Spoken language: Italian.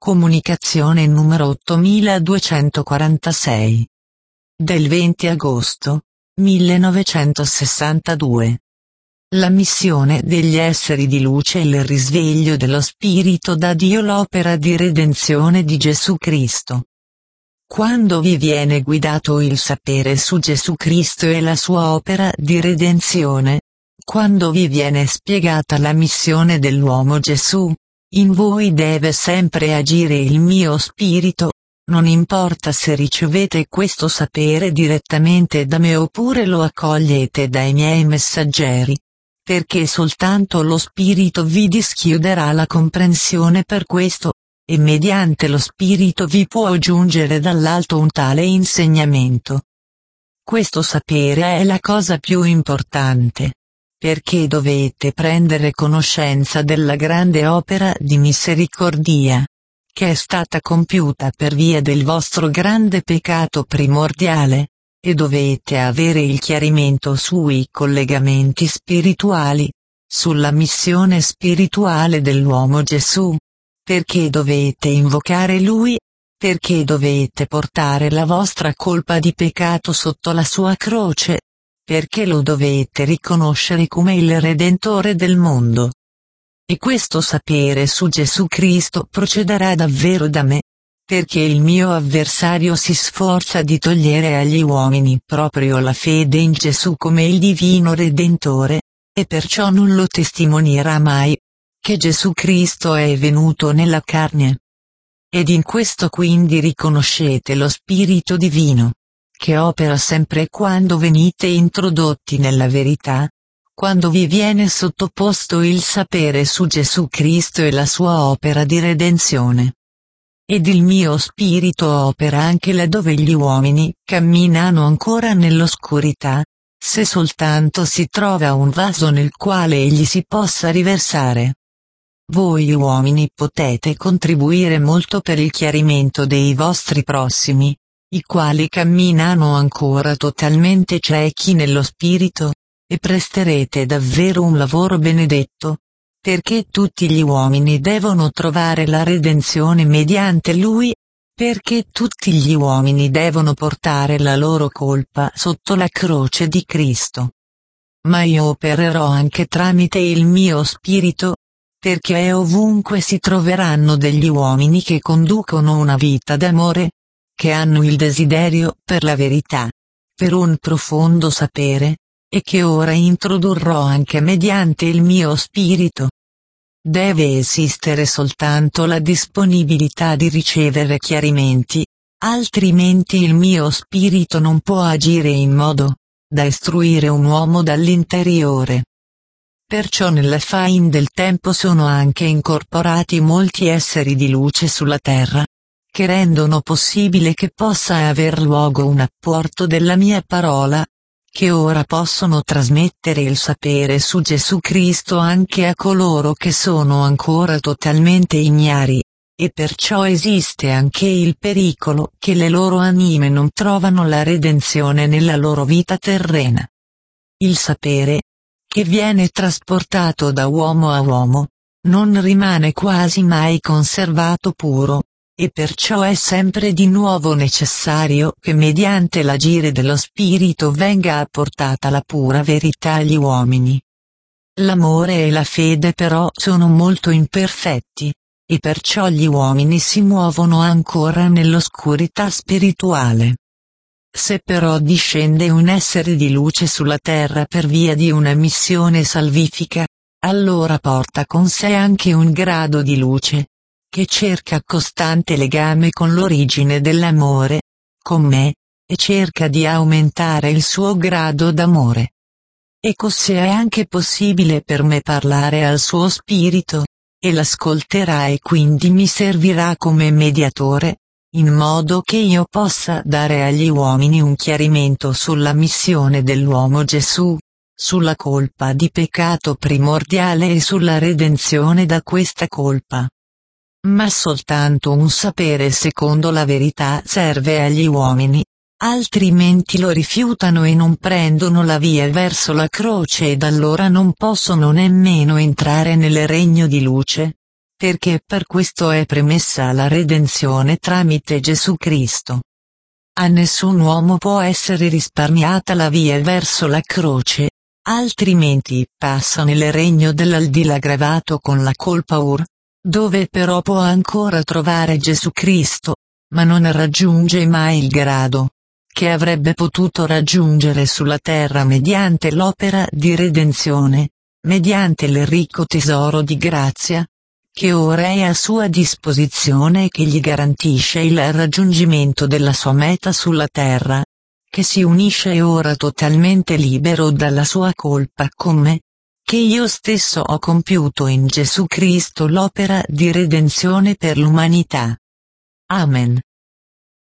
Comunicazione numero 8246. Del 20 agosto 1962. La missione degli esseri di luce e il risveglio dello Spirito da Dio, l'opera di redenzione di Gesù Cristo. Quando vi viene guidato il sapere su Gesù Cristo e la sua opera di redenzione, quando vi viene spiegata la missione dell'uomo Gesù, in voi deve sempre agire il mio spirito, non importa se ricevete questo sapere direttamente da me oppure lo accogliete dai miei messaggeri, perché soltanto lo spirito vi dischiuderà la comprensione per questo, e mediante lo spirito vi può giungere dall'alto un tale insegnamento. Questo sapere è la cosa più importante, perché dovete prendere conoscenza della grande opera di misericordia, che è stata compiuta per via del vostro grande peccato primordiale, e dovete avere il chiarimento sui collegamenti spirituali, sulla missione spirituale dell'uomo Gesù, perché dovete invocare Lui, perché dovete portare la vostra colpa di peccato sotto la sua croce, perché lo dovete riconoscere come il Redentore del mondo. E questo sapere su Gesù Cristo procederà davvero da me, perché il mio avversario si sforza di togliere agli uomini proprio la fede in Gesù come il divino Redentore, e perciò non lo testimonierà mai, che Gesù Cristo è venuto nella carne. Ed in questo quindi riconoscete lo Spirito Divino, che opera sempre quando venite introdotti nella verità, quando vi viene sottoposto il sapere su Gesù Cristo e la sua opera di redenzione. Ed il mio spirito opera anche laddove gli uomini camminano ancora nell'oscurità, se soltanto si trova un vaso nel quale egli si possa riversare. Voi uomini potete contribuire molto per il chiarimento dei vostri prossimi, i quali camminano ancora totalmente ciechi nello spirito, e presterete davvero un lavoro benedetto, perché tutti gli uomini devono trovare la redenzione mediante Lui, perché tutti gli uomini devono portare la loro colpa sotto la croce di Cristo. Ma io opererò anche tramite il mio spirito, perché ovunque si troveranno degli uomini che conducono una vita d'amore, che hanno il desiderio per la verità, per un profondo sapere, e che ora introdurrò anche mediante il mio spirito. Deve esistere soltanto la disponibilità di ricevere chiarimenti, altrimenti il mio spirito non può agire in modo da istruire un uomo dall'interiore. Perciò nella fin del tempo sono anche incorporati molti esseri di luce sulla terra, che rendono possibile che possa aver luogo un apporto della mia parola, che ora possono trasmettere il sapere su Gesù Cristo anche a coloro che sono ancora totalmente ignari, e perciò esiste anche il pericolo che le loro anime non trovano la redenzione nella loro vita terrena. Il sapere, che viene trasportato da uomo a uomo, non rimane quasi mai conservato puro, e perciò è sempre di nuovo necessario che mediante l'agire dello Spirito venga apportata la pura verità agli uomini. L'amore e la fede però sono molto imperfetti, e perciò gli uomini si muovono ancora nell'oscurità spirituale. Se però discende un essere di luce sulla terra per via di una missione salvifica, allora porta con sé anche un grado di luce, che cerca costante legame con l'origine dell'amore, con me, e cerca di aumentare il suo grado d'amore. E così è anche possibile per me parlare al suo spirito, e l'ascolterà e quindi mi servirà come mediatore, in modo che io possa dare agli uomini un chiarimento sulla missione dell'uomo Gesù, sulla colpa di peccato primordiale e sulla redenzione da questa colpa. Ma soltanto un sapere secondo la verità serve agli uomini, altrimenti lo rifiutano e non prendono la via verso la croce ed allora non possono nemmeno entrare nel regno di luce, perché per questo è premessa la redenzione tramite Gesù Cristo. A nessun uomo può essere risparmiata la via verso la croce, altrimenti passa nel regno dell'aldilà gravato con la colpa dove però può ancora trovare Gesù Cristo, ma non raggiunge mai il grado che avrebbe potuto raggiungere sulla terra mediante l'opera di redenzione, mediante il ricco tesoro di grazia, che ora è a sua disposizione e che gli garantisce il raggiungimento della sua meta sulla terra, che si unisce ora totalmente libero dalla sua colpa come che io stesso ho compiuto in Gesù Cristo l'opera di redenzione per l'umanità. Amen.